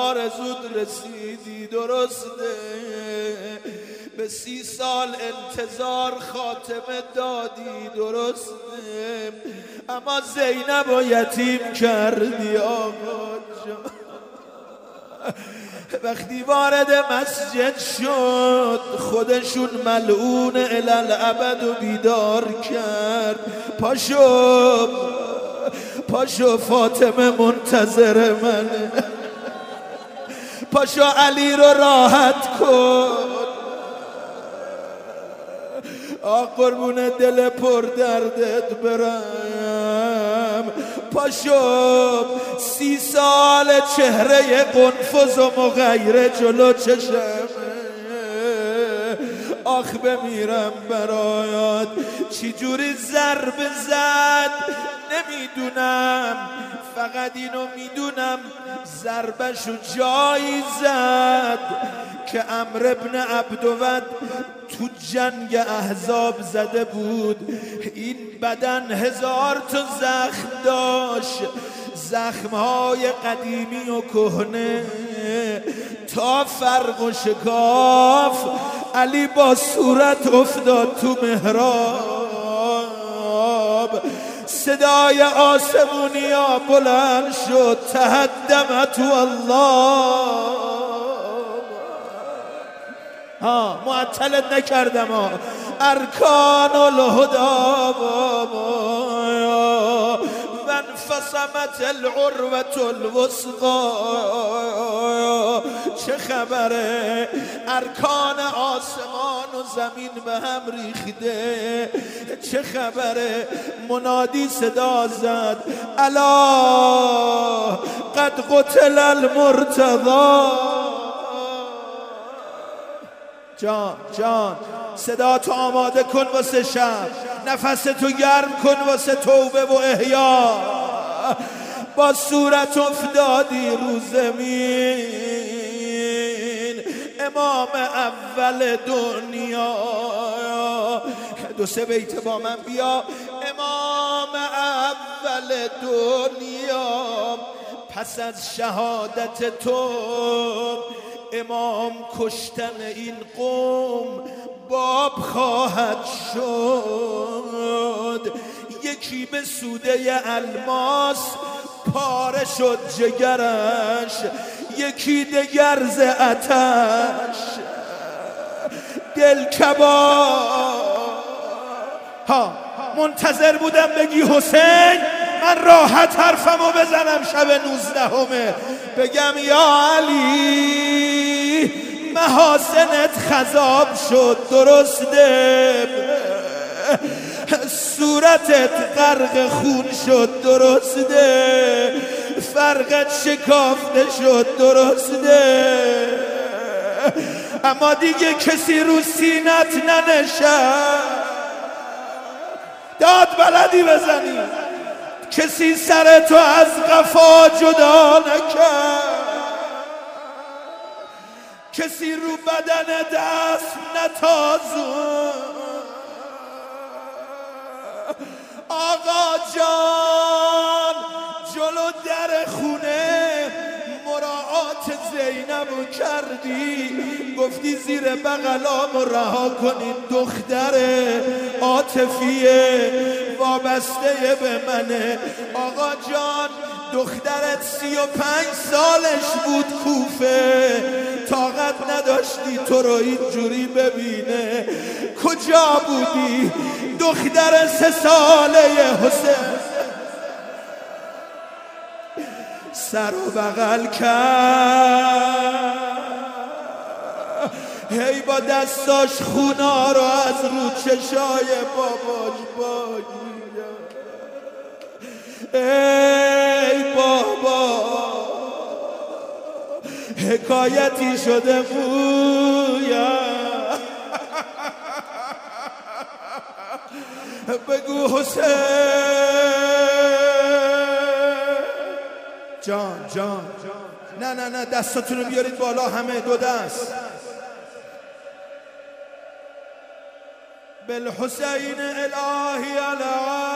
آرزود رسیدی، درسته به 30 سال انتظار خاتمه دادی، درسته اما زینب و یتیم کردی آقا جان. وقتی وارد مسجد شد خودشون ملعون الالعبد و بیدار کرد. پاشو فاطمه منتظر منه، پاشو علی رو راحت کن. قربون دل پر دردت برم، پاشو 30 سال چهره قنفذ و مغیره جلو چشمه. آخ بمیرم برایات. چی جوری ضرب زد نمیدونم، فقط اینو میدونم ضربشو جایی زد که عمرو ابن عبدود تو جنگ احزاب زده بود. این بدن 1000 تا زخم داشت، زخمهای قدیمی و کهنه تا فرق و شکاف. علی با صورت افتاد تو محراب، صدای آسمونیا بلند شد تهدمت والله. معطلت نکردم ارکان الهدا و انفصمت العروة الوثقی. چه خبره؟ ارکان آسمان و زمین به هم ریخته. چه خبره؟ منادی صدا زد الا قد قتل المرتضی. جان صدا تو آماده کن واسه شب، نفس تو گرم کن واسه توبه و احیا. با صورت افتادی رو زمین، امام اول دنیا. 2-3 بیت با من بیا. امام اول دنیا، پس از شهادت تو امام کشتن این قوم باب خواهد شد. یکی به سوده الماس پاره شد جگرش، یکی دگر ز آتش دل کباب. منتظر بودم بگی حسین، من راحت حرفمو بزنم شب 19 بگم یا علی محاسنت خضاب شد، درسته صورتت غرق خون شد، درسته فرقت شکافته شد، درسته اما دیگه کسی رو سینت ننشست. داد بلدی بزنی، کسی سر تو از قفا جدا نکرد، کسی رو بدن دست نتازون. آقا جان جلو در خونه مراعات زینبو کردی، گفتی زیر بغلامو رها کنین، دختر عاطفیه وابسته به منه. آقا جان دخترت 35 سالش بود کوفه، طاقت نداشتی تو رو اینجوری ببینه. کجا بودی دختر 3 ساله حسین؟ سر و بغل کرد، هی با دستاش خونا رو از رو چشای باباش باگیرد. ای بابا حکایتی شده بویا، بگو حسین. جان نه دستاتون رو بیارید بالا همه، 2 دست. بالحسین الهی علی